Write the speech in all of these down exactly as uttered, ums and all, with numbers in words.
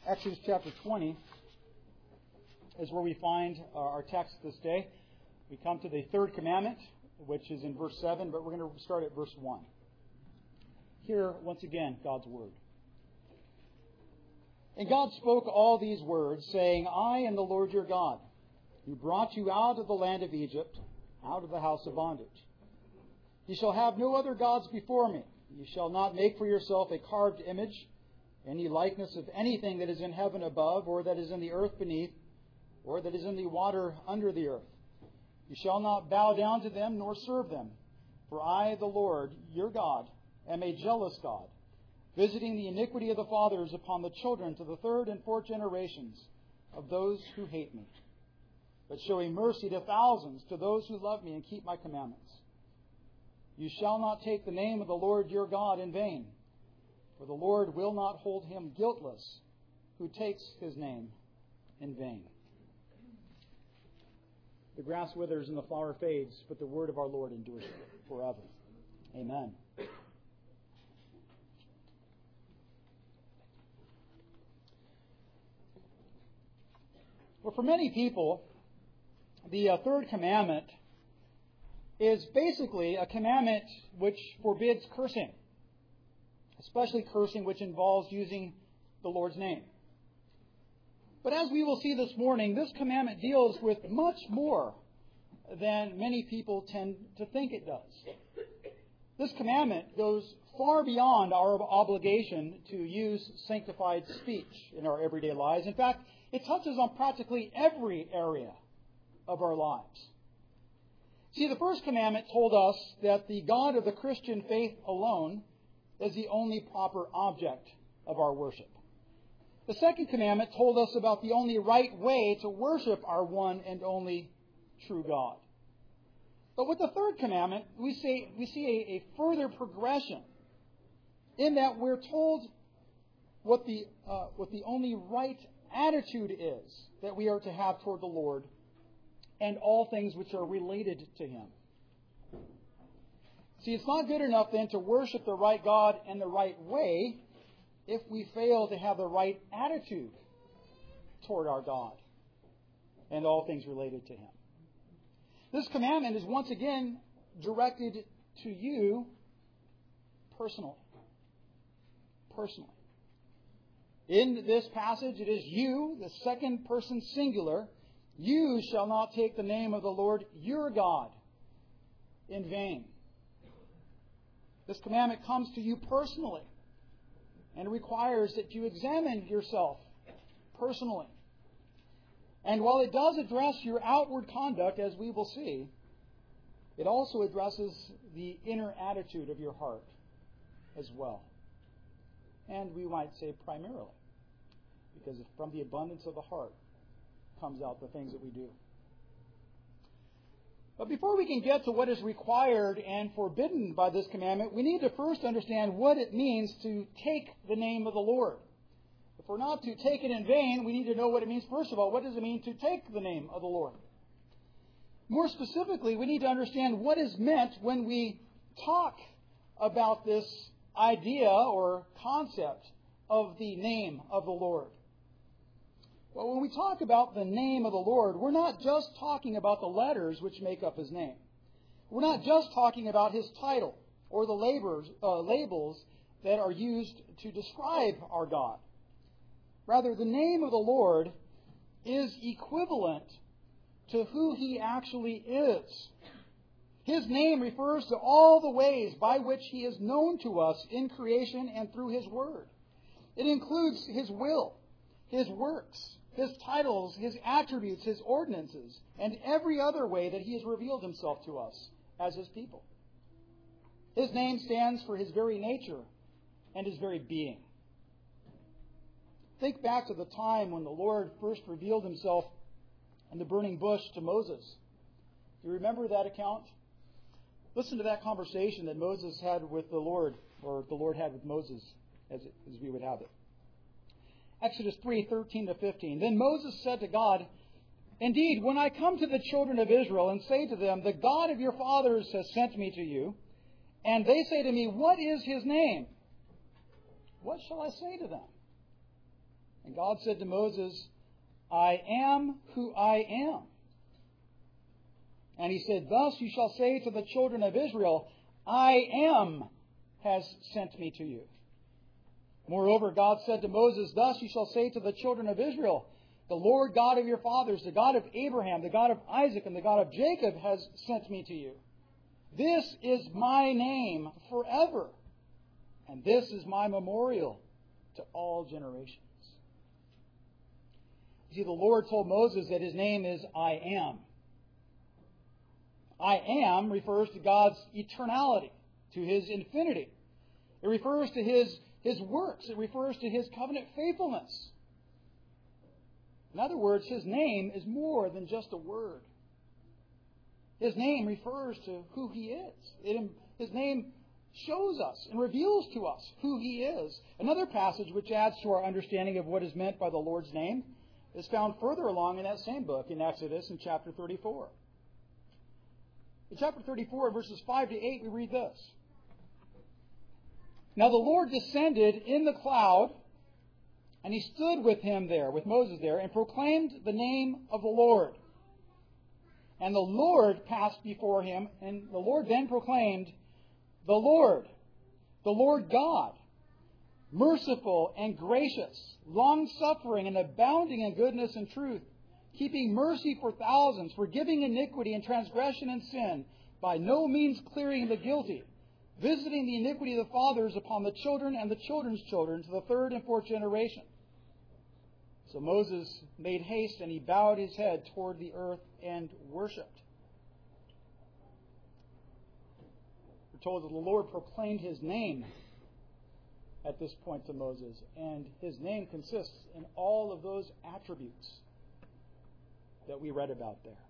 Exodus chapter twenty is where we find uh, our text this day. We come to the third commandment, which is in verse seven, but we're going to start at verse one. Hear, once again, God's word. And God spoke all these words, saying, I am the Lord your God, who brought you out of the land of Egypt, out of the house of bondage. You shall have no other gods before me. You shall not make for yourself a carved image, any likeness of anything that is in heaven above, or that is in the earth beneath, or that is in the water under the earth. You shall not bow down to them, nor serve them. For I, the Lord, your God, am a jealous God, visiting the iniquity of the fathers upon the children to the third and fourth generations of those who hate me, but showing mercy to thousands, to those who love me and keep my commandments. You shall not take the name of the Lord your God in vain, for the Lord will not hold him guiltless who takes his name in vain. The grass withers and the flower fades, but the word of our Lord endures forever. Amen. Well, for many people, the uh, third commandment is basically a commandment which forbids cursing, especially cursing which involves using the Lord's name. But as we will see this morning, this commandment deals with much more than many people tend to think it does. This commandment goes far beyond our obligation to use sanctified speech in our everyday lives. In fact, it touches on practically every area of our lives. See, the first commandment told us that the God of the Christian faith alone is the only proper object of our worship. The second commandment told us about the only right way to worship our one and only true God. But with the third commandment, we see, we see a, a further progression in that we're told what the, uh, what the only right attitude is that we are to have toward the Lord and all things which are related to Him. See, it's not good enough then to worship the right God in the right way if we fail to have the right attitude toward our God and all things related to Him. This commandment is once again directed to you personally. Personally. In this passage, it is you, the second person singular. You shall not take the name of the Lord your God in vain. This commandment comes to you personally and requires that you examine yourself personally. And while it does address your outward conduct, as we will see, it also addresses the inner attitude of your heart as well. And we might say primarily, because from the abundance of the heart comes out the things that we do. But before we can get to what is required and forbidden by this commandment, we need to first understand what it means to take the name of the Lord. If we're not to take it in vain, we need to know what it means. First of all, what does it mean to take the name of the Lord? More specifically, we need to understand what is meant when we talk about this idea or concept of the name of the Lord. Well, when we talk about the name of the Lord, we're not just talking about the letters which make up His name. We're not just talking about His title or the labors, uh, labels that are used to describe our God. Rather, the name of the Lord is equivalent to who He actually is. His name refers to all the ways by which He is known to us in creation and through His Word. It includes His will, His works, His titles, His attributes, His ordinances, and every other way that He has revealed Himself to us as His people. His name stands for His very nature and His very being. Think back to the time when the Lord first revealed Himself in the burning bush to Moses. Do you remember that account? Listen to that conversation that Moses had with the Lord, or the Lord had with Moses, as, it, as we would have it. Exodus three, thirteen to fifteen. Then Moses said to God, Indeed, when I come to the children of Israel and say to them, The God of your fathers has sent me to you, and they say to me, What is His name? What shall I say to them? And God said to Moses, I am who I am. And he said, thus you shall say to the children of Israel, I am has sent me to you. Moreover, God said to Moses, thus you shall say to the children of Israel, the Lord God of your fathers, the God of Abraham, the God of Isaac, and the God of Jacob has sent me to you. This is my name forever, and this is my memorial to all generations. You see, the Lord told Moses that his name is I am. I am refers to God's eternality, to his infinity. It refers to his, his works. It refers to his covenant faithfulness. In other words, his name is more than just a word. His name refers to who he is. It, his name shows us and reveals to us who he is. Another passage which adds to our understanding of what is meant by the Lord's name is found further along in that same book, in Exodus, in chapter thirty-four. In chapter thirty-four, verses five to eight, we read this. Now the Lord descended in the cloud, and he stood with him there, with Moses there, and proclaimed the name of the Lord. And the Lord passed before him, and the Lord then proclaimed, the Lord, the Lord God, merciful and gracious, long-suffering and abounding in goodness and truth, keeping mercy for thousands, forgiving iniquity and transgression and sin, by no means clearing the guilty, visiting the iniquity of the fathers upon the children and the children's children to the third and fourth generation. So Moses made haste, and he bowed his head toward the earth and worshipped. We're told that the Lord proclaimed his name at this point to Moses, and his name consists in all of those attributes that we read about there.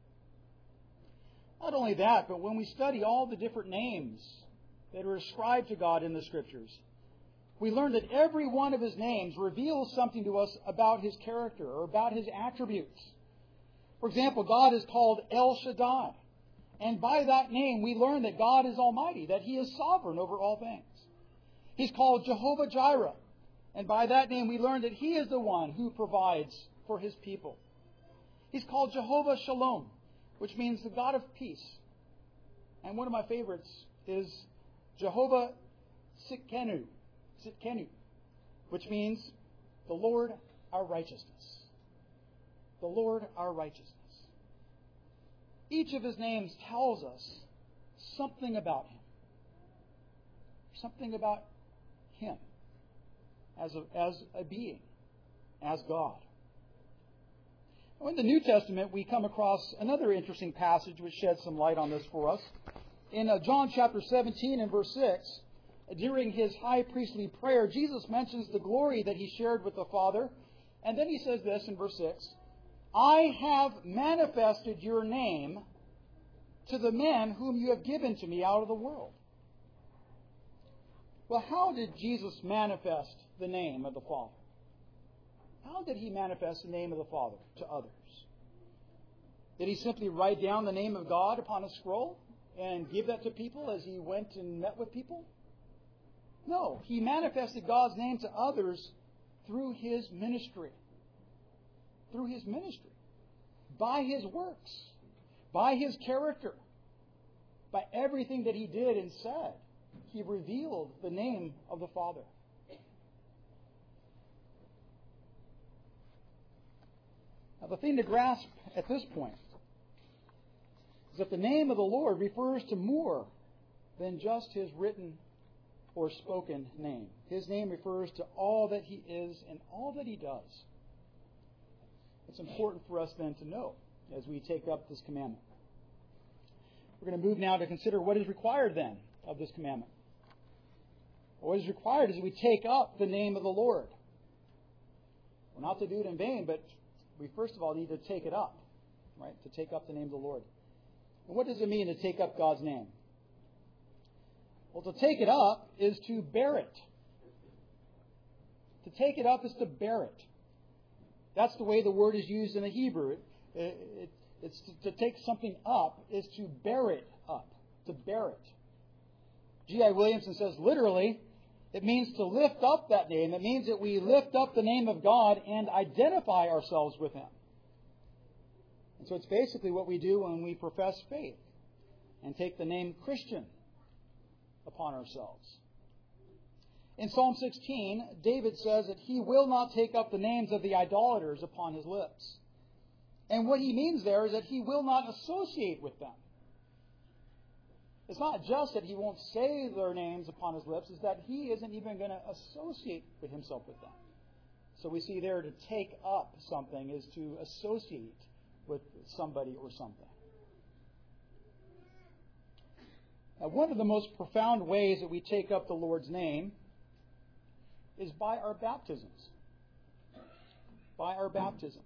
Not only that, but when we study all the different names that are ascribed to God in the Scriptures, we learn that every one of his names reveals something to us about his character or about his attributes. For example, God is called El Shaddai. And by that name, we learn that God is almighty, that he is sovereign over all things. He's called Jehovah Jireh. And by that name, we learn that he is the one who provides for his people. He's called Jehovah Shalom, which means the God of peace. And one of my favorites is Jehovah Sitkenu. Sitkenu, which means the Lord our righteousness. The Lord our righteousness. Each of his names tells us something about him. Something about him as a, as a being, as God. In the New Testament, we come across another interesting passage which sheds some light on this for us. In uh, John chapter seventeen and verse six, during his high priestly prayer, Jesus mentions the glory that he shared with the Father. And then he says this in verse six, I have manifested your name to the men whom you have given to me out of the world. Well, how did Jesus manifest the name of the Father? How did he manifest the name of the Father to others? Did he simply write down the name of God upon a scroll and give that to people as he went and met with people? No, he manifested God's name to others through his ministry. Through his ministry. By his works. By his character. By everything that he did and said. He revealed the name of the Father. Now, the thing to grasp at this point is that the name of the Lord refers to more than just his written or spoken name. His name refers to all that he is and all that he does. It's important for us then to know as we take up this commandment. We're going to move now to consider what is required then of this commandment. What is required is that we take up the name of the Lord. We're not to do it in vain, but we first of all need to take it up, right? To take up the name of the Lord. And what does it mean to take up God's name? Well, to take it up is to bear it. To take it up is to bear it. That's the way the word is used in the Hebrew. It, it, it's to, to take something up is to bear it up, to bear it. G I Williamson says, literally, It means to lift up that name. It means that we lift up the name of God and identify ourselves with Him. And so it's basically what we do when we profess faith and take the name Christian upon ourselves. In Psalm sixteen, David says that he will not take up the names of the idolaters upon his lips. And what he means there is that he will not associate with them. It's not just that he won't say their names upon his lips, it's that he isn't even going to associate with himself with them. So we see there to take up something is to associate with somebody or something. Now, one of the most profound ways that we take up the Lord's name is by our baptisms. By our baptisms.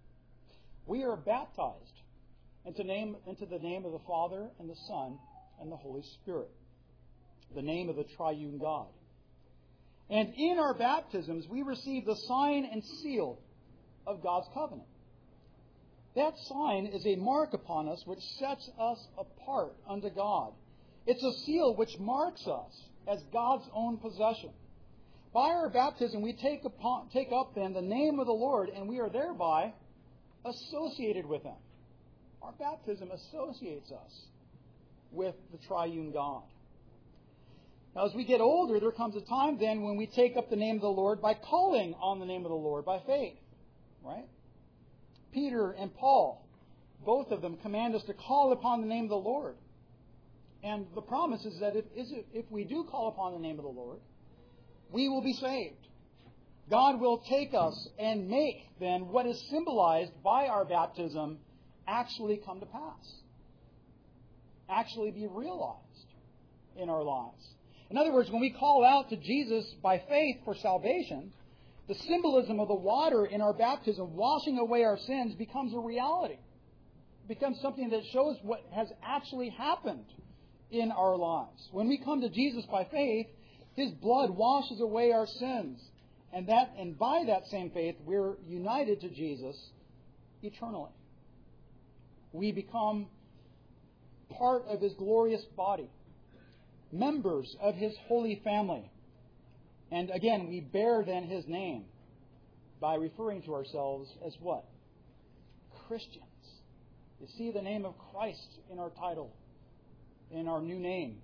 We are baptized into, name, into the name of the Father and the Son and the Holy Spirit, the name of the triune God. And in our baptisms, we receive the sign and seal of God's covenant. That sign is a mark upon us which sets us apart unto God. It's a seal which marks us as God's own possession. By our baptism, we take, upon, take up then the name of the Lord, and we are thereby associated with Him. Our baptism associates us with the triune God. Now, as we get older, there comes a time then when we take up the name of the Lord by calling on the name of the Lord by faith. Right? Peter and Paul, both of them command us to call upon the name of the Lord. And the promise is that if, if we do call upon the name of the Lord, we will be saved. God will take us and make then what is symbolized by our baptism actually come to pass. Actually be realized in our lives. In other words, when we call out to Jesus by faith for salvation, the symbolism of the water in our baptism washing away our sins becomes a reality. It becomes something that shows what has actually happened in our lives. When we come to Jesus by faith, His blood washes away our sins. And that, and by that same faith, we're united to Jesus eternally. We become part of His glorious body, members of His holy family. And again, we bear then His name by referring to ourselves as what? Christians. You see the name of Christ in our title, in our new name.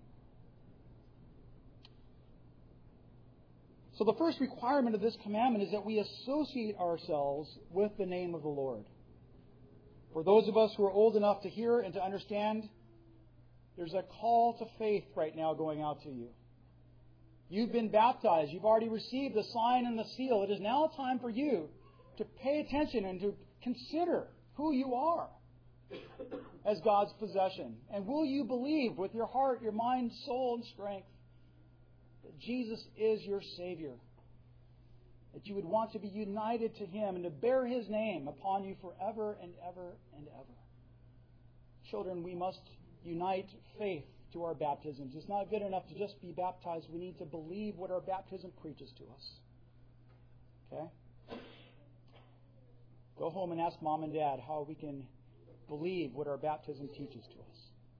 So the first requirement of this commandment is that we associate ourselves with the name of the Lord. For those of us who are old enough to hear and to understand, there's a call to faith right now going out to you. You've been baptized. You've already received the sign and the seal. It is now time for you to pay attention and to consider who you are as God's possession. And will you believe with your heart, your mind, soul, and strength that Jesus is your Savior? That you would want to be united to Him and to bear His name upon you forever and ever and ever. Children, we must unite faith to our baptisms. It's not good enough to just be baptized. We need to believe what our baptism preaches to us. Okay? Go home and ask Mom and Dad how we can believe what our baptism teaches to us.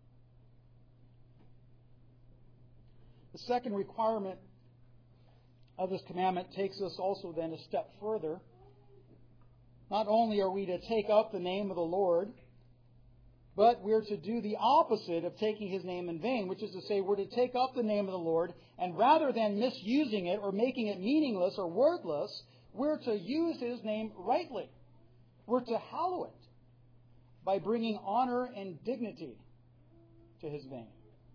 The second requirement of this commandment takes us also then a step further. Not only are we to take up the name of the Lord, but we're to do the opposite of taking His name in vain, which is to say we're to take up the name of the Lord, and rather than misusing it or making it meaningless or worthless, we're to use His name rightly. We're to hallow it by bringing honor and dignity to His name.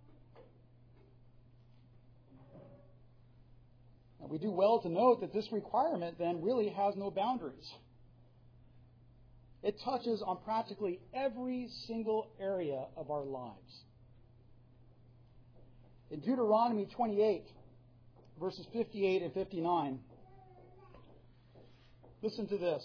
Now, we do well to note that this requirement then really has no boundaries. It touches on practically every single area of our lives. In Deuteronomy twenty-eight, verses fifty-eight and fifty-nine, listen to this.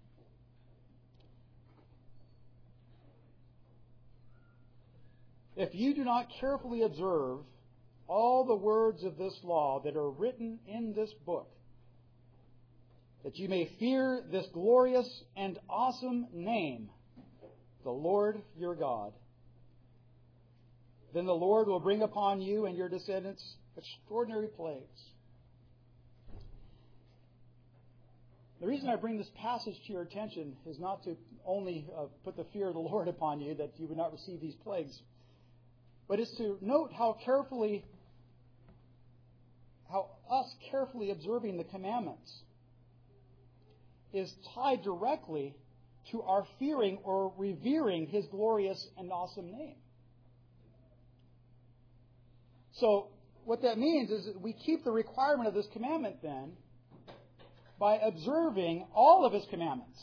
If you do not carefully observe all the words of this law that are written in this book, that you may fear this glorious and awesome name, the Lord your God, then the Lord will bring upon you and your descendants extraordinary plagues, The reason I bring this passage to your attention is not to only uh, put the fear of the Lord upon you, that you would not receive these plagues, but is to note how carefully, how us carefully observing the commandments is tied directly to our fearing or revering His glorious and awesome name. So, what that means is that we keep the requirement of this commandment then by observing all of His commandments.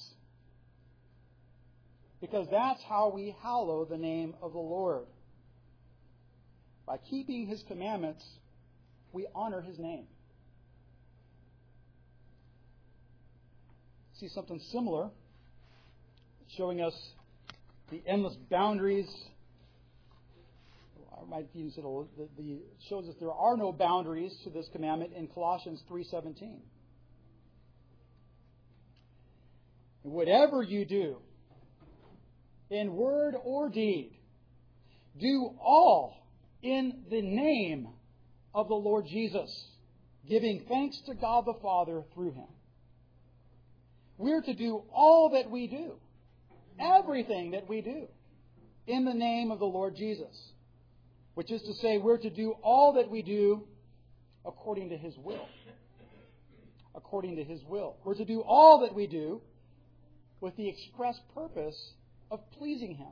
Because that's how we hallow the name of the Lord. By keeping His commandments, we honor His name. See something similar, showing us the endless boundaries. I might use it a little, the, the shows us there are no boundaries to this commandment in Colossians three seventeen. Whatever you do, in word or deed, do all in the name of the Lord Jesus, giving thanks to God the Father through Him. We're to do all that we do, everything that we do, in the name of the Lord Jesus. Which is to say, we're to do all that we do according to His will. According to His will. We're to do all that we do with the express purpose of pleasing Him.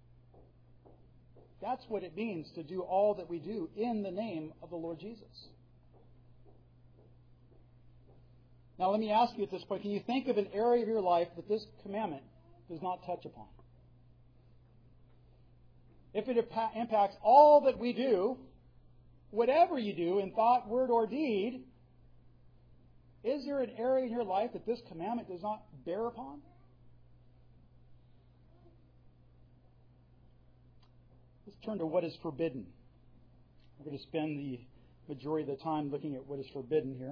That's what it means to do all that we do in the name of the Lord Jesus. Now let me ask you at this point, can you think of an area of your life that this commandment does not touch upon? If it impacts all that we do, whatever you do in thought, word, or deed, is there an area in your life that this commandment does not bear upon? Let's turn to what is forbidden. We're going to spend the majority of the time looking at what is forbidden here.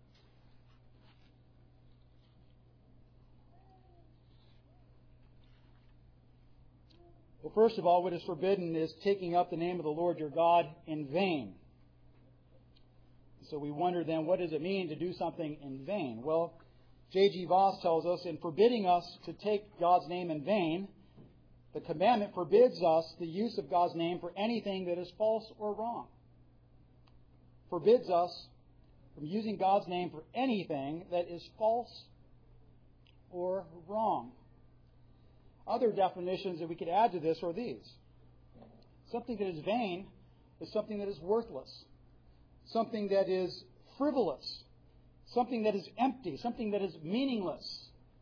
Well, first of all, what is forbidden is taking up the name of the Lord your God in vain. So we wonder then, what does it mean to do something in vain? Well, J G Voss tells us, in forbidding us to take God's name in vain, the commandment forbids us the use of God's name for anything that is false or wrong. Forbids us from using God's name for anything that is false or wrong. Other definitions that we could add to this are these. Something that is vain is something that is worthless. Something that is frivolous. Something that is empty. Something that is meaningless.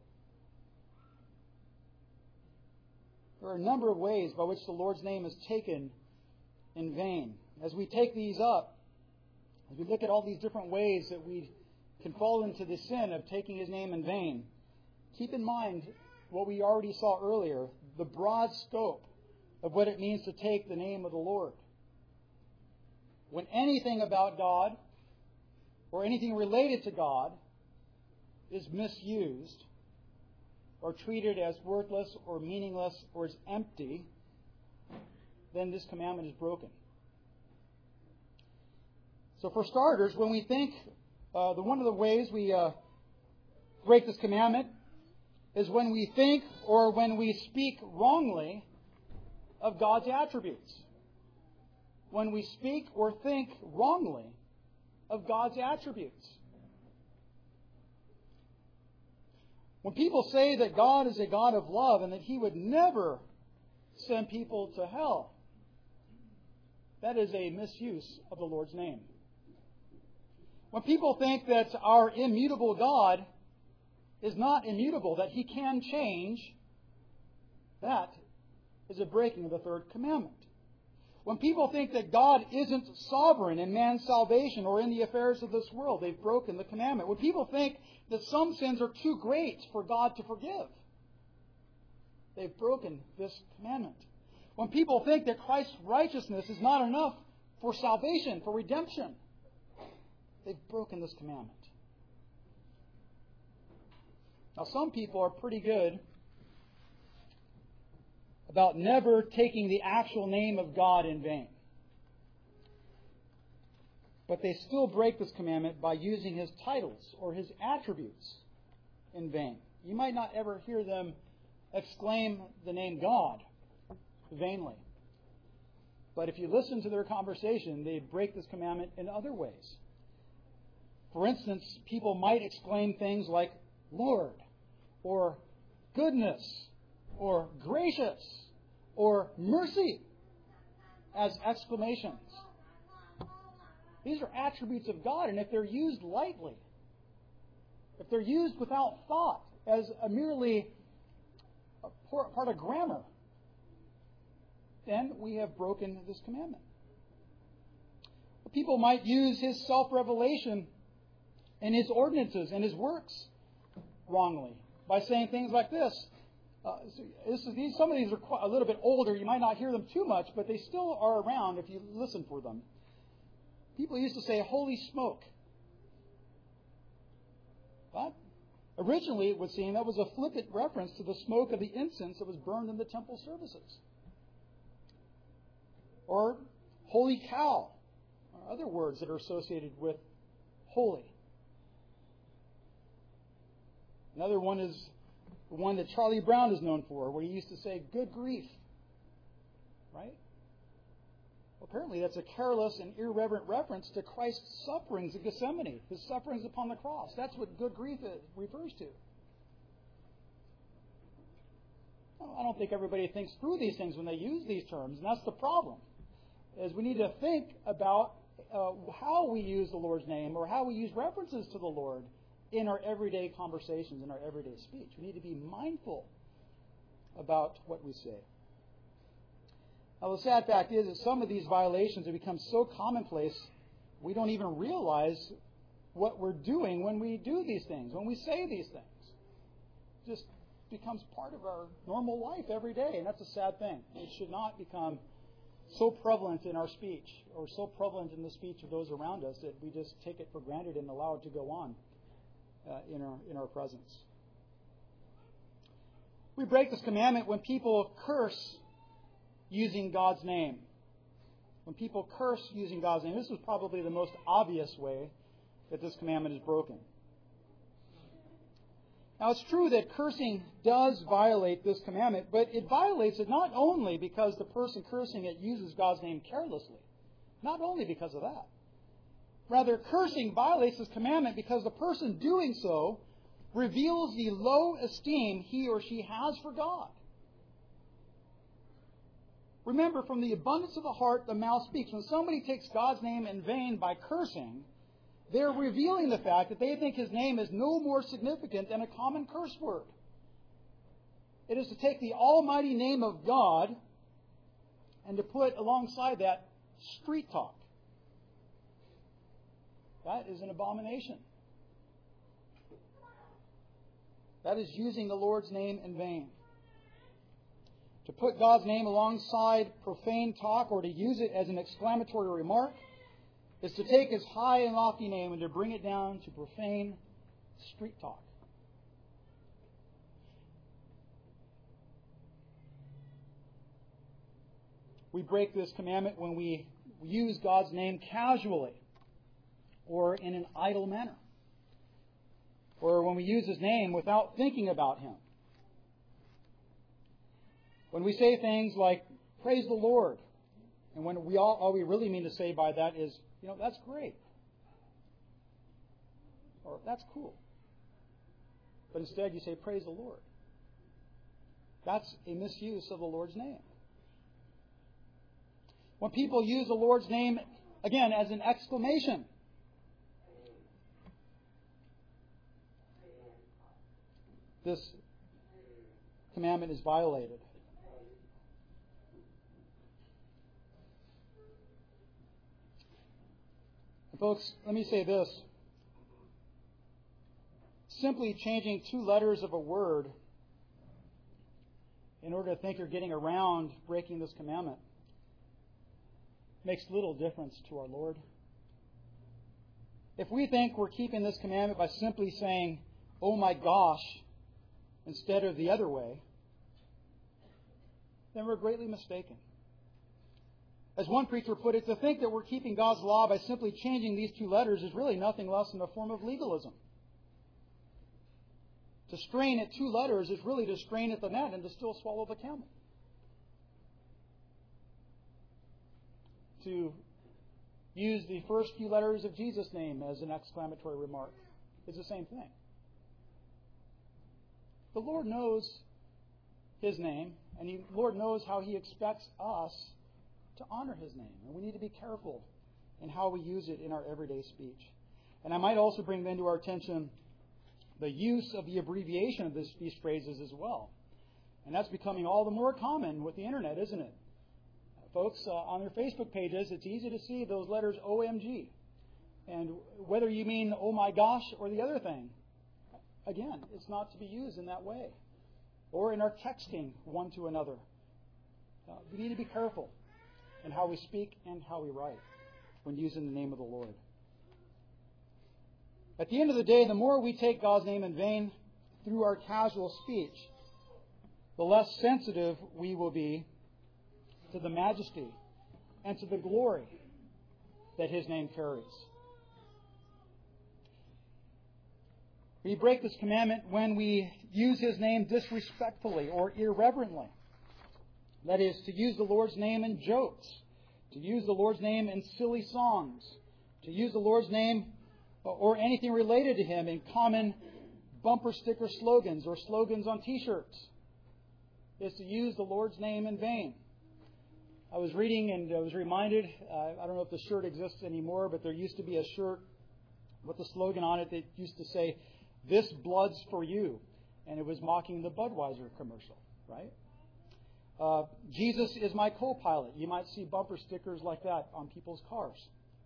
There are a number of ways by which the Lord's name is taken in vain. As we take these up, as we look at all these different ways that we can fall into the sin of taking His name in vain, keep in mind what we already saw earlier, the broad scope of what it means to take the name of the Lord. When anything about God or anything related to God is misused or treated as worthless or meaningless or as empty, then this commandment is broken. So for starters, when we think, uh, the one of the ways we uh, break this commandment is when we think or when we speak wrongly of God's attributes. When we speak or think wrongly of God's attributes. When people say that God is a God of love and that He would never send people to hell, that is a misuse of the Lord's name. When people think that our immutable God is not immutable, that He can change, that is a breaking of the third commandment. When people think that God isn't sovereign in man's salvation or in the affairs of this world, they've broken the commandment. When people think that some sins are too great for God to forgive, they've broken this commandment. When people think that Christ's righteousness is not enough for salvation, for redemption, they've broken this commandment. Now, some people are pretty good about never taking the actual name of God in vain. But they still break this commandment by using His titles or His attributes in vain. You might not ever hear them exclaim the name God vainly. But if you listen to their conversation, they break this commandment in other ways. For instance, people might exclaim things like Lord, or goodness, or gracious, or mercy as exclamations. These are attributes of God, and if they're used lightly, if they're used without thought, as a merely a part of grammar, then we have broken this commandment. People might use His self-revelation and His ordinances and His works wrongly by saying things like this. Uh, so this is, these, some of these are quite, a little bit older. You might not hear them too much, but they still are around if you listen for them. People used to say, holy smoke. But originally, it would seem that was a flippant reference to the smoke of the incense that was burned in the temple services. Or holy cow, or other words that are associated with holy. Another one is the one that Charlie Brown is known for, where he used to say, good grief. Right? Well, apparently that's a careless and irreverent reference to Christ's sufferings at Gethsemane, His sufferings upon the cross. That's what good grief refers to. Well, I don't think everybody thinks through these things when they use these terms, and that's the problem. Is we need to think about uh, how we use the Lord's name or how we use references to the Lord in our everyday conversations, in our everyday speech. We need to be mindful about what we say. Now, the sad fact is that some of these violations have become so commonplace, we don't even realize what we're doing when we do these things, when we say these things. It just becomes part of our normal life every day, and that's a sad thing. It should not become so prevalent in our speech or so prevalent in the speech of those around us that we just take it for granted and allow it to go on uh, in our in our presence. We break this commandment when people curse using God's name. When people curse using God's name, this is probably the most obvious way that this commandment is broken. Now, it's true that cursing does violate this commandment, but it violates it not only because the person cursing it uses God's name carelessly. Not only because of that. Rather, cursing violates this commandment because the person doing so reveals the low esteem he or she has for God. Remember, from the abundance of the heart, the mouth speaks. When somebody takes God's name in vain by cursing, they're revealing the fact that they think His name is no more significant than a common curse word. It is to take the almighty name of God and to put alongside that street talk. That is an abomination. That is using the Lord's name in vain. To put God's name alongside profane talk or to use it as an exclamatory remark is to take His high and lofty name and to bring it down to profane street talk. We break this commandment when we use God's name casually or in an idle manner, or when we use His name without thinking about Him. When we say things like, praise the Lord, and when we all, all we really mean to say by that is, you know, that's great. Or that's cool. But instead you say, praise the Lord. That's a misuse of the Lord's name. When people use the Lord's name, again, as an exclamation, this commandment is violated. And folks, let me say this. Simply changing two letters of a word in order to think you're getting around breaking this commandment makes little difference to our Lord. If we think we're keeping this commandment by simply saying, oh my gosh, instead of the other way, then we're greatly mistaken. As one preacher put it, to think that we're keeping God's law by simply changing these two letters is really nothing less than a form of legalism. To To strain at two letters is really to strain at the net and to still swallow the camel. To use the first few letters of Jesus' name as an exclamatory remark is the same thing. The Lord knows His name, and the Lord knows how He expects us to honor His name. And we need to be careful in how we use it in our everyday speech. And I might also bring then to our attention the use of the abbreviation of this, these phrases as well. And that's becoming all the more common with the Internet, isn't it? Folks, uh, on their Facebook pages, it's easy to see those letters O M G. And whether you mean oh my gosh or the other thing, again, it's not to be used in that way. Or in our texting one to another. Uh, we need to be careful in how we speak and how we write when using the name of the Lord. At the end of the day, the more we take God's name in vain through our casual speech, the less sensitive we will be to the majesty and to the glory that His name carries. We break this commandment when we use His name disrespectfully or irreverently. That is, to use the Lord's name in jokes, to use the Lord's name in silly songs, to use the Lord's name or anything related to Him in common bumper sticker slogans or slogans on T-shirts. Is to use the Lord's name in vain. I was reading and I was reminded, uh, I don't know if the shirt exists anymore, but there used to be a shirt with a slogan on it that used to say, "This blood's for you." And it was mocking the Budweiser commercial, right? Uh, Jesus is my co-pilot. You might see bumper stickers like that on people's cars.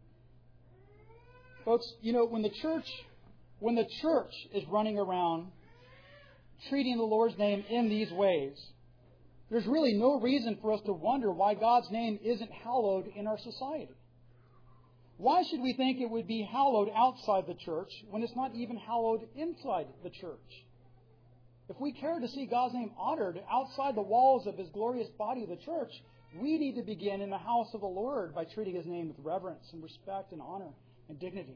Folks, you know, when the church, when the church is running around treating the Lord's name in these ways, there's really no reason for us to wonder why God's name isn't hallowed in our society. Why should we think it would be hallowed outside the church when it's not even hallowed inside the church? If we care to see God's name honored outside the walls of His glorious body of the church, we need to begin in the house of the Lord by treating His name with reverence and respect and honor and dignity.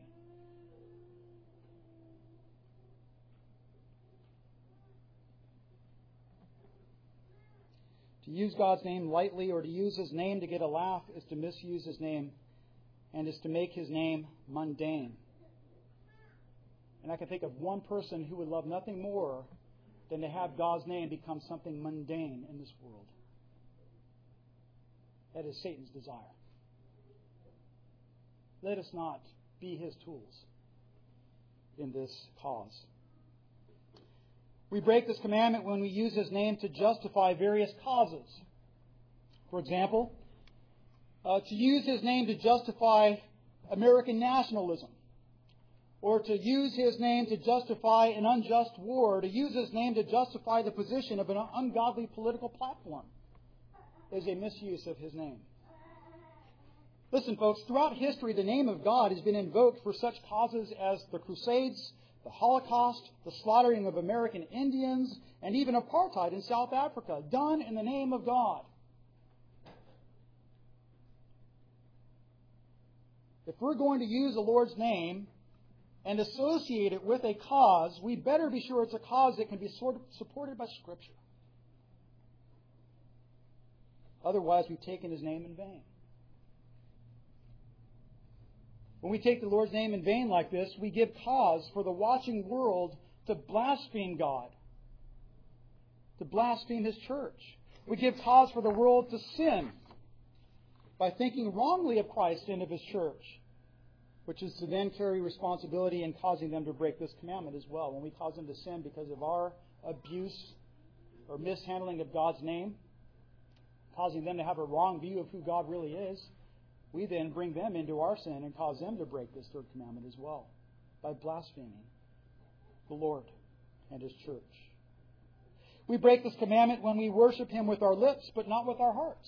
To use God's name lightly or to use His name to get a laugh is to misuse His name and is to make His name mundane. And I can think of one person who would love nothing more than to have God's name become something mundane in this world. That is Satan's desire. Let us not be his tools in this cause. We break this commandment when we use His name to justify various causes. For example, uh, to use His name to justify American nationalism, or to use His name to justify an unjust war, or to use His name to justify the position of an ungodly political platform, is a misuse of His name. Listen, folks, throughout history, the name of God has been invoked for such causes as the Crusades, the Holocaust, the slaughtering of American Indians, and even apartheid in South Africa, done in the name of God. If we're going to use the Lord's name and associate it with a cause, we better be sure it's a cause that can be supported by Scripture. Otherwise, we've taken His name in vain. When we take the Lord's name in vain like this, we give cause for the watching world to blaspheme God, to blaspheme His church. We give cause for the world to sin by thinking wrongly of Christ and of His church, which is to then carry responsibility in causing them to break this commandment as well. When we cause them to sin because of our abuse or mishandling of God's name, causing them to have a wrong view of who God really is, we then bring them into our sin and cause them to break this third commandment as well by blaspheming the Lord and His church. We break this commandment when we worship Him with our lips but not with our hearts.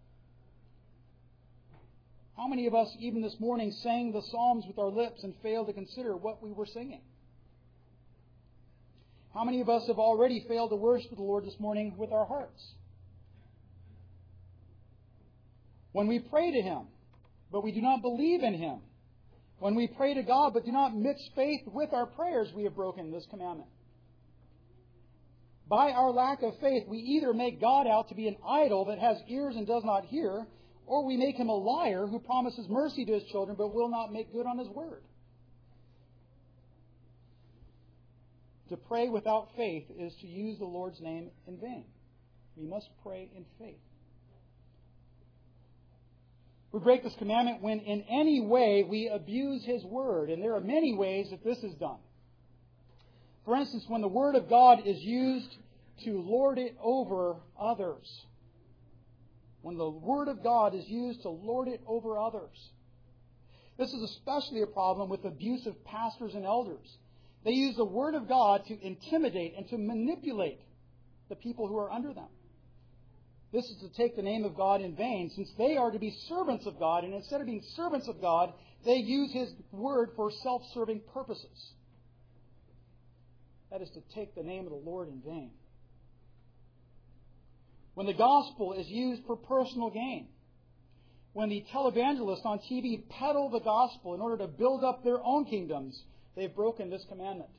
How many of us, even this morning, sang the Psalms with our lips and failed to consider what we were singing? How many of us have already failed to worship the Lord this morning with our hearts? When we pray to Him, but we do not believe in Him. When we pray to God but do not mix faith with our prayers, we have broken this commandment. By our lack of faith, we either make God out to be an idol that has ears and does not hear, or we make him a liar who promises mercy to his children but will not make good on his word. To pray without faith is to use the Lord's name in vain. We must pray in faith. We break this commandment when in any way we abuse his word, and there are many ways that this is done. For instance, when the word of God is used to lord it over others. When the word of God is used to lord it over others. This is especially a problem with abusive pastors and elders. They use the word of God to intimidate and to manipulate the people who are under them. This is to take the name of God in vain, since they are to be servants of God, and instead of being servants of God, they use his word for self-serving purposes. That is to take the name of the Lord in vain. When the gospel is used for personal gain, when the televangelists on T V peddle the gospel in order to build up their own kingdoms, they've broken this commandment.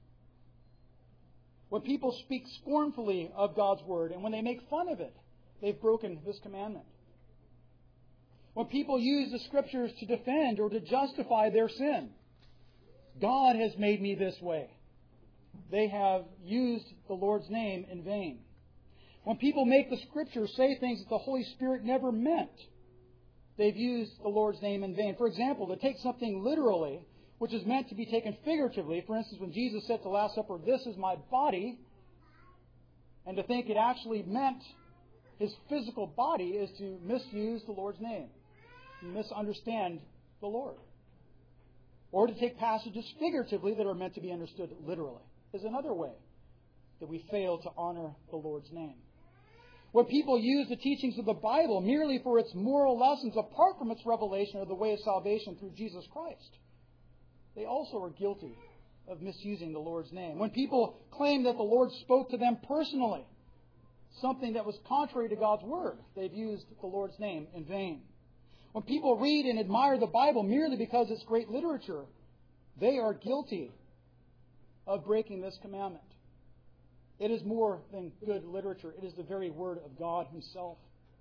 When people speak scornfully of God's word and when they make fun of it, they've broken this commandment. When people use the Scriptures to defend or to justify their sin, God has made me this way. They have used the Lord's name in vain. When people make the Scriptures say things that the Holy Spirit never meant, they've used the Lord's name in vain. For example, to take something literally, which is meant to be taken figuratively. For instance, when Jesus said to the Last Supper, "This is my body," and to think it actually meant his physical body is to misuse the Lord's name, misunderstand the Lord. Or to take passages figuratively that are meant to be understood literally is another way that we fail to honor the Lord's name. When people use the teachings of the Bible merely for its moral lessons apart from its revelation of the way of salvation through Jesus Christ, they also are guilty of misusing the Lord's name. When people claim that the Lord spoke to them personally, something that was contrary to God's word, they've used the Lord's name in vain. When people read and admire the Bible merely because it's great literature, they are guilty of breaking this commandment. It is more than good literature. It is the very word of God himself.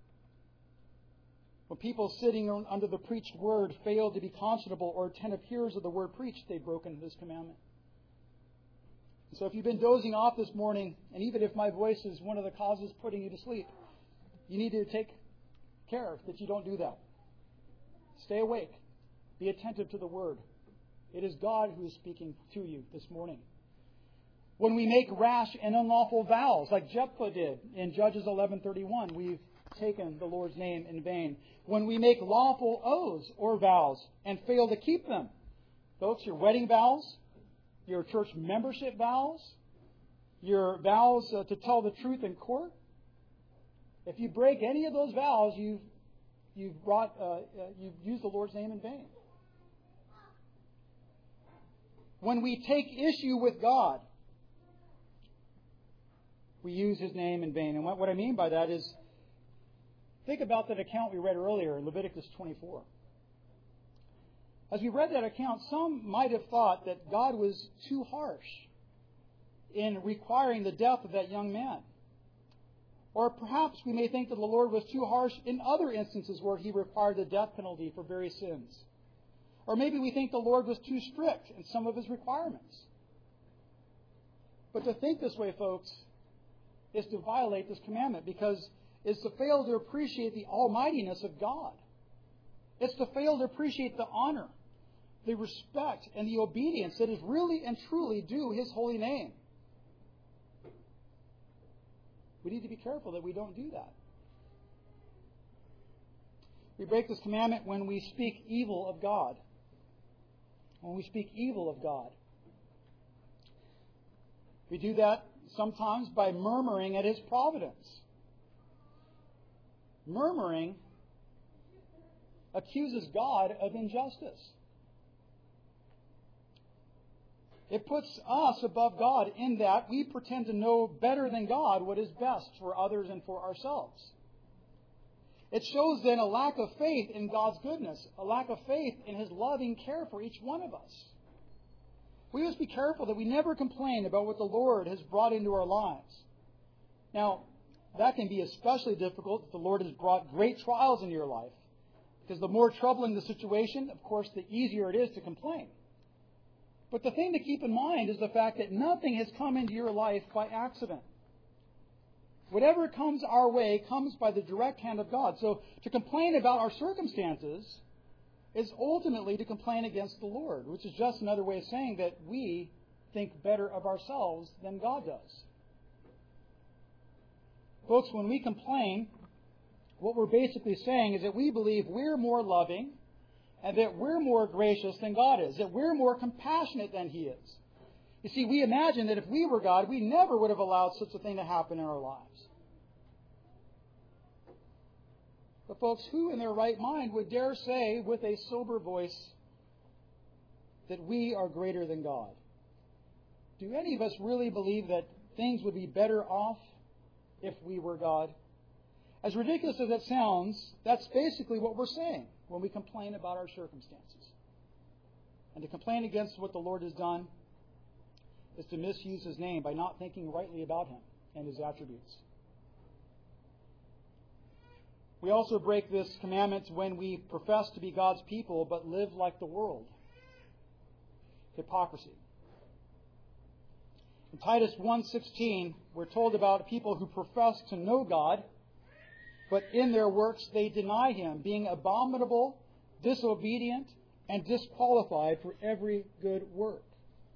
When people sitting under the preached word fail to be conscionable or attentive hearers of the word preached, they've broken this commandment. So if you've been dozing off this morning, and even if my voice is one of the causes putting you to sleep, you need to take care that you don't do that. Stay awake. Be attentive to the word. It is God who is speaking to you this morning. When we make rash and unlawful vows, like Jephthah did in Judges eleven thirty-one, we've taken the Lord's name in vain. When we make lawful oaths or vows and fail to keep them, folks, your wedding vows, your church membership vows, your vows uh, to tell the truth in court, if you break any of those vows, you've you've brought uh, uh, you've used the Lord's name in vain. When we take issue with God, we use his name in vain. And what, what I mean by that is, think about that account we read earlier in Leviticus twenty-four. As we read that account, some might have thought that God was too harsh in requiring the death of that young man. Or perhaps we may think that the Lord was too harsh in other instances where he required the death penalty for various sins. Or maybe we think the Lord was too strict in some of his requirements. But to think this way, folks, is to violate this commandment, because it's to fail to appreciate the almightiness of God. It's to fail to appreciate the honor, the respect, and the obedience that is really and truly due his holy name. We need to be careful that we don't do that. We break this commandment when we speak evil of God. When we speak evil of God. We do that sometimes by murmuring at his providence. Murmuring accuses God of injustice. It puts us above God in that we pretend to know better than God what is best for others and for ourselves. It shows then a lack of faith in God's goodness, a lack of faith in his loving care for each one of us. We must be careful that we never complain about what the Lord has brought into our lives. Now, that can be especially difficult if the Lord has brought great trials into your life. Because the more troubling the situation, of course, the easier it is to complain. But the thing to keep in mind is the fact that nothing has come into your life by accident. Whatever comes our way comes by the direct hand of God. So to complain about our circumstances is ultimately to complain against the Lord, which is just another way of saying that we think better of ourselves than God does. Folks, when we complain, what we're basically saying is that we believe we're more loving and that we're more gracious than God is, that we're more compassionate than He is. You see, we imagine that if we were God, we never would have allowed such a thing to happen in our lives. But folks, who in their right mind would dare say with a sober voice that we are greater than God? Do any of us really believe that things would be better off if we were God? As ridiculous as that sounds, that's basically what we're saying when we complain about our circumstances. And to complain against what the Lord has done is to misuse His name by not thinking rightly about Him and His attributes. We also break this commandment when we profess to be God's people but live like the world. Hypocrisy. In Titus one sixteen, we're told about people who profess to know God, but in their works they deny Him, being abominable, disobedient, and disqualified for every good work.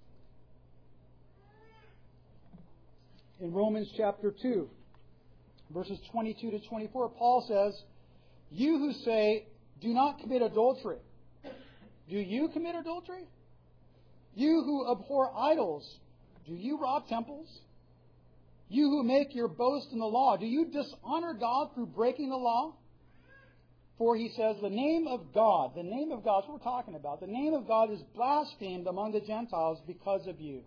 In Romans chapter two, verses twenty-two to twenty-four, Paul says, "You who say, 'Do not commit adultery,' do you commit adultery? You who abhor idols, do you rob temples? You who make your boast in the law, do you dishonor God through breaking the law? For," he says, "the name of God," the name of God is what we're talking about, "the name of God is blasphemed among the Gentiles because of you."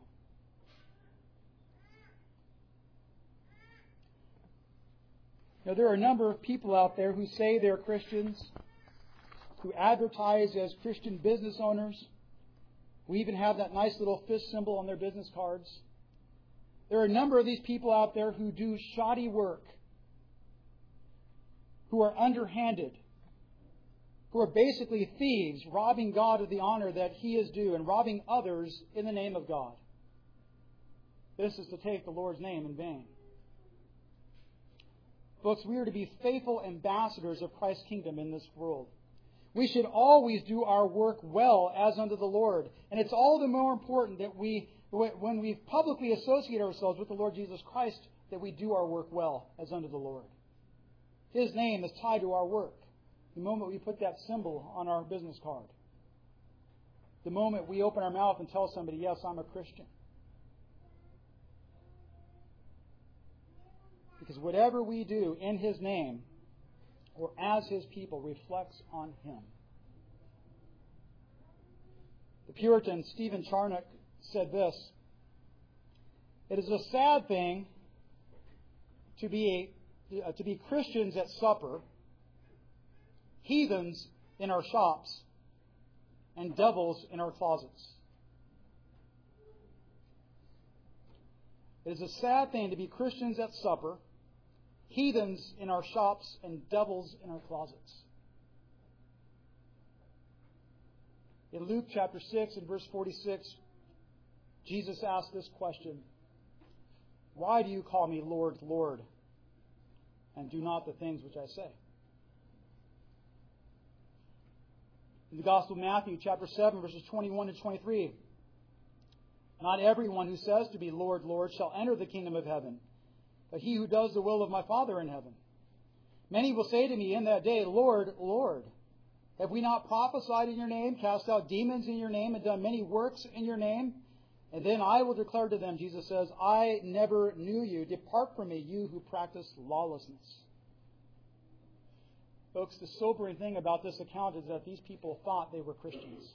Now, there are a number of people out there who say they're Christians, who advertise as Christian business owners, who even have that nice little fish symbol on their business cards. There are a number of these people out there who do shoddy work, who are underhanded, who are basically thieves, robbing God of the honor that He is due and robbing others in the name of God. This is to take the Lord's name in vain. Folks, we are to be faithful ambassadors of Christ's kingdom in this world. We should always do our work well as unto the Lord. And it's all the more important that we, when we publicly associate ourselves with the Lord Jesus Christ, that we do our work well as unto the Lord. His name is tied to our work. The moment we put that symbol on our business card. The moment we open our mouth and tell somebody, "Yes, I'm a Christian." Because whatever we do in His name or as His people reflects on Him. The Puritan Stephen Charnock said this: "It is a sad thing to be a, uh, to be Christians at supper, heathens in our shops, and devils in our closets." It is a sad thing to be Christians at supper, heathens in our shops, and devils in our closets. In Luke chapter six and verse forty-six, Jesus asked this question: "Why do you call me Lord, Lord, and do not the things which I say?" In the Gospel of Matthew chapter seven, verses twenty-one and twenty-three, "Not everyone who says to me, Lord, Lord, shall enter the kingdom of heaven, but he who does the will of my Father in heaven. Many will say to me in that day, Lord, Lord, have we not prophesied in your name, cast out demons in your name, and done many works in your name? And then I will declare to them," Jesus says, "I never knew you. Depart from me, you who practice lawlessness." Folks, the sobering thing about this account is that these people thought they were Christians.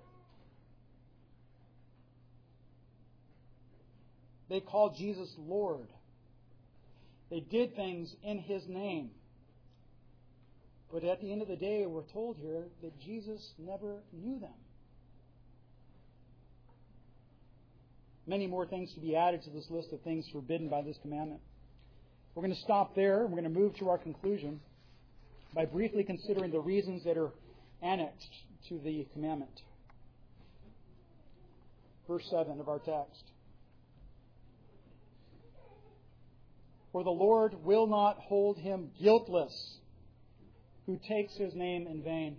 They called Jesus Lord. They did things in His name. But at the end of the day, we're told here that Jesus never knew them. Many more things to be added to this list of things forbidden by this commandment. We're going to stop there. We're going to move to our conclusion by briefly considering the reasons that are annexed to the commandment. Verse seven of our text. For the Lord will not hold him guiltless who takes his name in vain.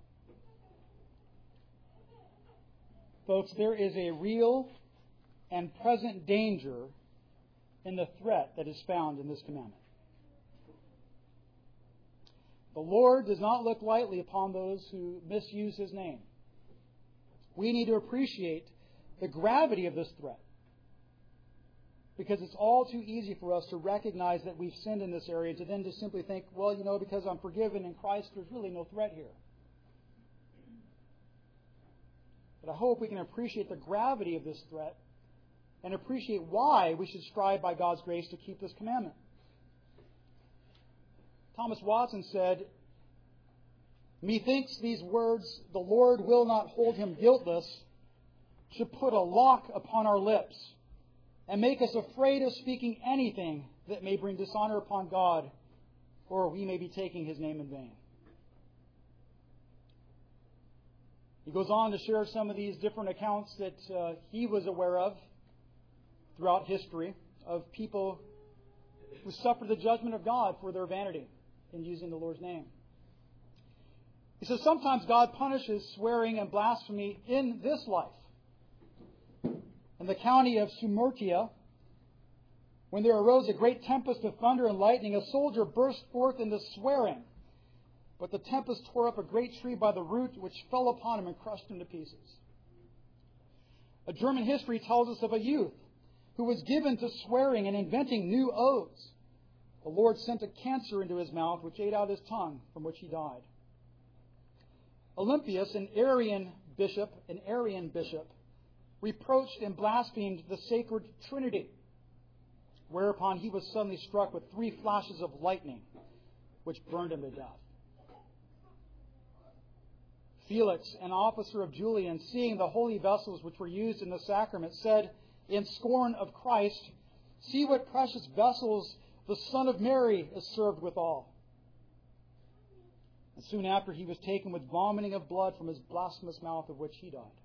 Folks, there is a real and present danger in the threat that is found in this commandment. The Lord does not look lightly upon those who misuse his name. We need to appreciate the gravity of this threat, because it's all too easy for us to recognize that we've sinned in this area, to then just simply think, well, you know, because I'm forgiven in Christ, there's really no threat here. But I hope we can appreciate the gravity of this threat and appreciate why we should strive by God's grace to keep this commandment. Thomas Watson said, "Methinks these words, 'The Lord will not hold him guiltless,' should put a lock upon our lips and make us afraid of speaking anything that may bring dishonor upon God, or we may be taking his name in vain." He goes on to share some of these different accounts that uh, he was aware of throughout history of people who suffered the judgment of God for their vanity in using the Lord's name. He says sometimes God punishes swearing and blasphemy in this life. In the county of Sumertia, when there arose a great tempest of thunder and lightning, a soldier burst forth into swearing. But the tempest tore up a great tree by the root, which fell upon him and crushed him to pieces. A German history tells us of a youth who was given to swearing and inventing new oaths. The Lord sent a cancer into his mouth, which ate out his tongue, from which he died. Olympius, an Arian bishop, an Arian bishop, reproached and blasphemed the sacred Trinity, whereupon he was suddenly struck with three flashes of lightning, which burned him to death. Felix, an officer of Julian, seeing the holy vessels which were used in the sacrament, said in scorn of Christ, "See what precious vessels the Son of Mary is served withal." And soon after he was taken with vomiting of blood from his blasphemous mouth, of which he died.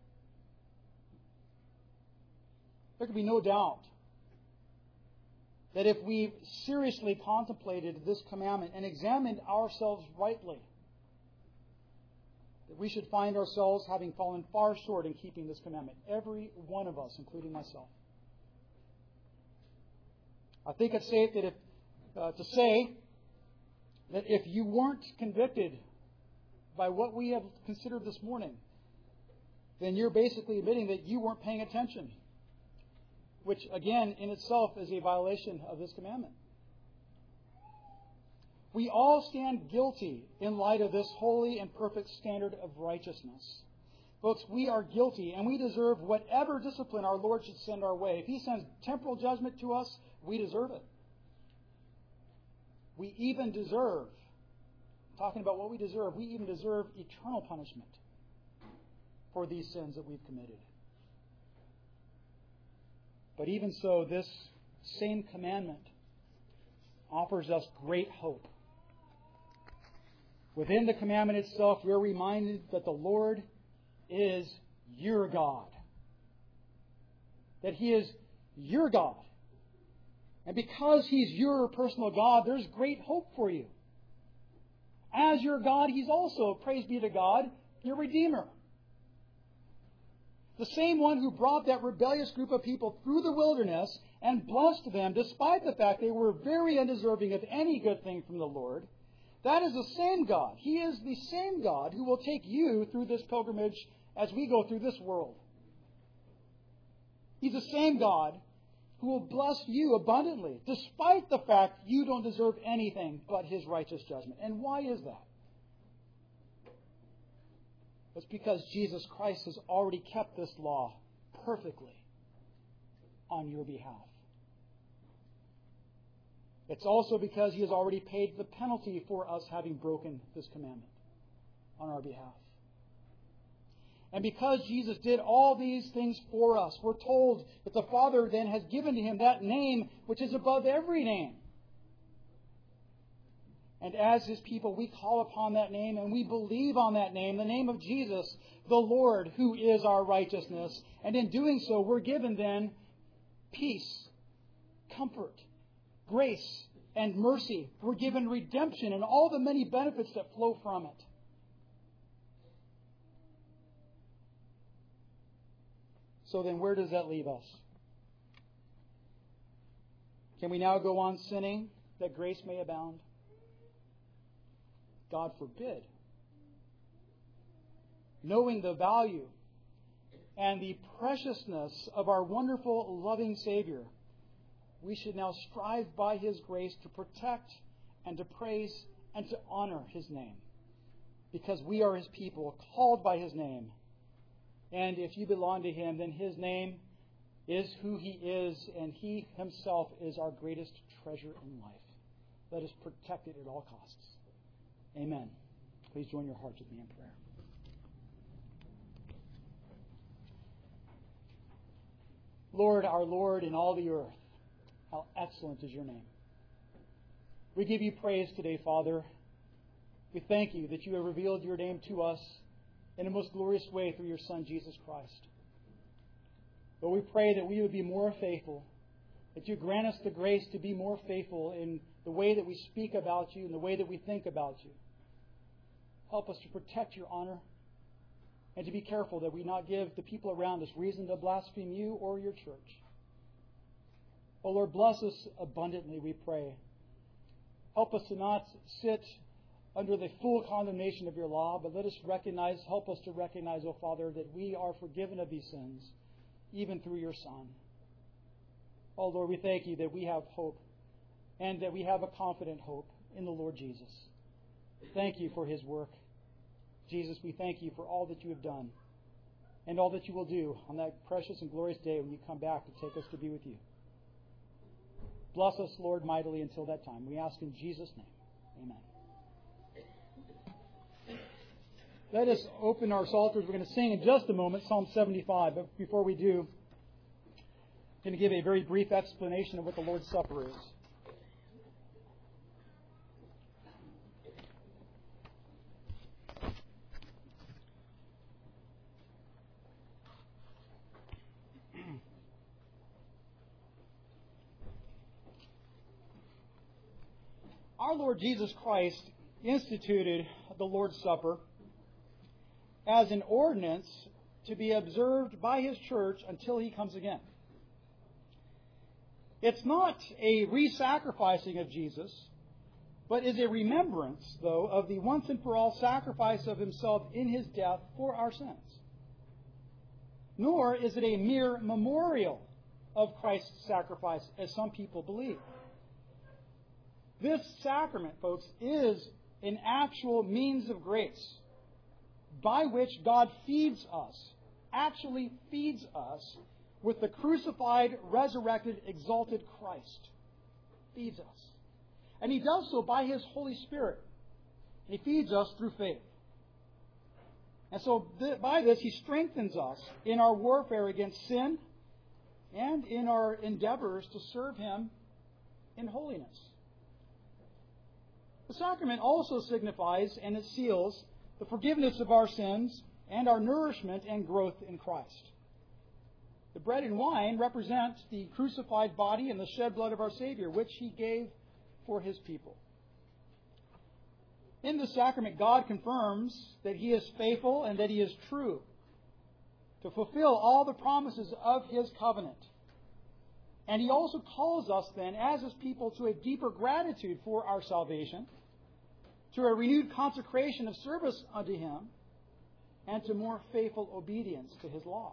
There can be no doubt that if we seriously contemplated this commandment and examined ourselves rightly, that we should find ourselves having fallen far short in keeping this commandment. Every one of us, including myself. I think it's safe that if, uh, to say that if you weren't convicted by what we have considered this morning, then you're basically admitting that you weren't paying attention, which, again, in itself is a violation of this commandment. We all stand guilty in light of this holy and perfect standard of righteousness. Folks, we are guilty, and we deserve whatever discipline our Lord should send our way. If He sends temporal judgment to us, we deserve it. We even deserve, talking about what we deserve, we even deserve eternal punishment for these sins that we've committed. But even so, this same commandment offers us great hope. Within the commandment itself, we're reminded that the Lord is your God. That He is your God. And because He's your personal God, there's great hope for you. As your God, He's also, praise be to God, your Redeemer. The same one who brought that rebellious group of people through the wilderness and blessed them despite the fact they were very undeserving of any good thing from the Lord. That is the same God. He is the same God who will take you through this pilgrimage as we go through this world. He's the same God who will bless you abundantly, despite the fact you don't deserve anything but His righteous judgment. And why is that? It's because Jesus Christ has already kept this law perfectly on your behalf. It's also because He has already paid the penalty for us having broken this commandment on our behalf. And because Jesus did all these things for us, we're told that the Father then has given to Him that name which is above every name. And as His people, we call upon that name and we believe on that name, the name of Jesus, the Lord, who is our righteousness. And in doing so, we're given then peace, comfort, grace, and mercy. We're given redemption and all the many benefits that flow from it. So then where does that leave us? Can we now go on sinning that grace may abound? God forbid. Knowing the value and the preciousness of our wonderful, loving Savior, we should now strive by His grace to protect and to praise and to honor His name, because we are His people, called by His name. And if you belong to Him, then His name is who He is, and He Himself is our greatest treasure in life. Let us protect it at all costs. Amen. Please join your hearts with me in prayer. Lord, our Lord in all the earth, how excellent is your name. We give you praise today, Father. We thank you that you have revealed your name to us in a most glorious way through your Son, Jesus Christ. But we pray that we would be more faithful, that you grant us the grace to be more faithful in the way that we speak about you and the way that we think about you. Help us to protect your honor and to be careful that we not give the people around us reason to blaspheme you or your church. Oh Lord, bless us abundantly, we pray. Help us to not sit under the full condemnation of your law, but let us recognize, help us to recognize, oh Father, that we are forgiven of these sins, even through your Son. Oh Lord, we thank you that we have hope, and that we have a confident hope in the Lord Jesus. Thank you for His work. Jesus, we thank you for all that you have done and all that you will do on that precious and glorious day when you come back to take us to be with you. Bless us, Lord, mightily until that time. We ask in Jesus' name. Amen. Let us open our psalters. We're going to sing in just a moment Psalm seventy-five. But before we do, I'm going to give a very brief explanation of what the Lord's Supper is. Our Lord Jesus Christ instituted the Lord's Supper as an ordinance to be observed by His church until He comes again. It's not a re-sacrificing of Jesus, but is a remembrance, though, of the once and for all sacrifice of Himself in His death for our sins. Nor is it a mere memorial of Christ's sacrifice, as some people believe. This sacrament, folks, is an actual means of grace by which God feeds us, actually feeds us with the crucified, resurrected, exalted Christ. Feeds us. And He does so by His Holy Spirit. He feeds us through faith. And so th- by this, He strengthens us in our warfare against sin and in our endeavors to serve Him in holiness. The sacrament also signifies and it seals the forgiveness of our sins and our nourishment and growth in Christ. The bread and wine represent the crucified body and the shed blood of our Savior, which He gave for His people. In the sacrament, God confirms that He is faithful and that He is true to fulfill all the promises of His covenant. And He also calls us then, as His people, to a deeper gratitude for our salvation, to a renewed consecration of service unto Him, and to more faithful obedience to His law.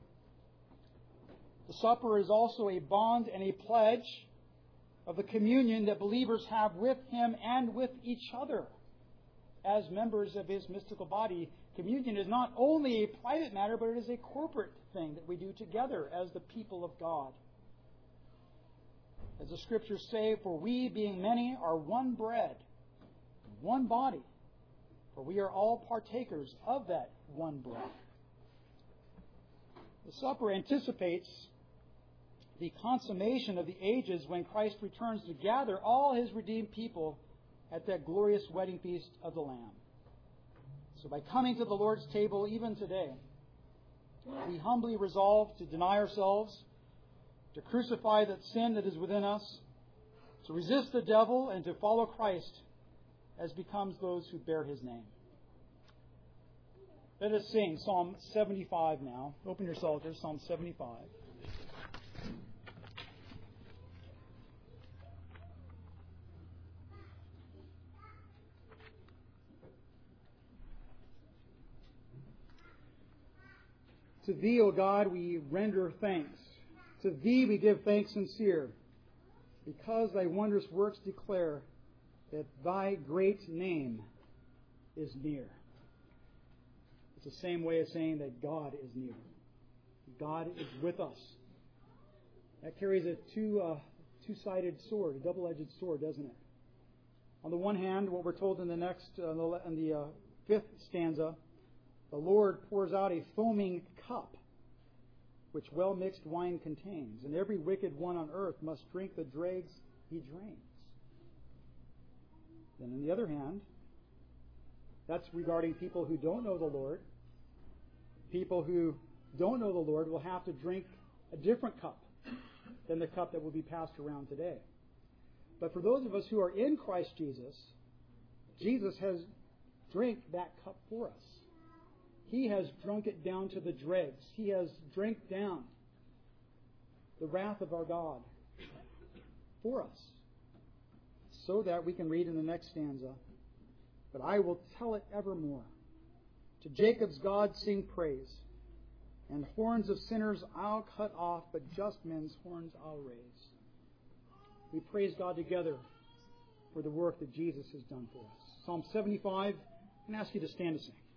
The supper is also a bond and a pledge of the communion that believers have with Him and with each other. As members of His mystical body, communion is not only a private matter, but it is a corporate thing that we do together as the people of God. As the Scriptures say, for we, being many, are one bread, one body, for we are all partakers of that one bread. The supper anticipates the consummation of the ages when Christ returns to gather all His redeemed people at that glorious wedding feast of the Lamb. So by coming to the Lord's table even today, we humbly resolve to deny ourselves, to crucify that sin that is within us, to resist the devil, and to follow Christ as becomes those who bear His name. Let us sing Psalm seventy-five now. Open your Psalter, Psalm seventy-five. To Thee, O God, we render thanks. To Thee we give thanks sincere, because Thy wondrous works declare that Thy great name is near. It's the same way of saying that God is near. God is with us. That carries a two, uh, two-sided sword, a double-edged sword, doesn't it? On the one hand, what we're told in the next, uh, in the uh, fifth stanza, the Lord pours out a foaming cup, which well-mixed wine contains, and every wicked one on earth must drink the dregs he drains. Then on the other hand, that's regarding people who don't know the Lord. People who don't know the Lord will have to drink a different cup than the cup that will be passed around today. But for those of us who are in Christ Jesus, Jesus has drank that cup for us. He has drunk it down to the dregs. He has drank down the wrath of our God for us, so that we can read in the next stanza, but I will tell it evermore. To Jacob's God sing praise, and horns of sinners I'll cut off, but just men's horns I'll raise. We praise God together for the work that Jesus has done for us. Psalm seventy-five, I'm going to ask you to stand to sing.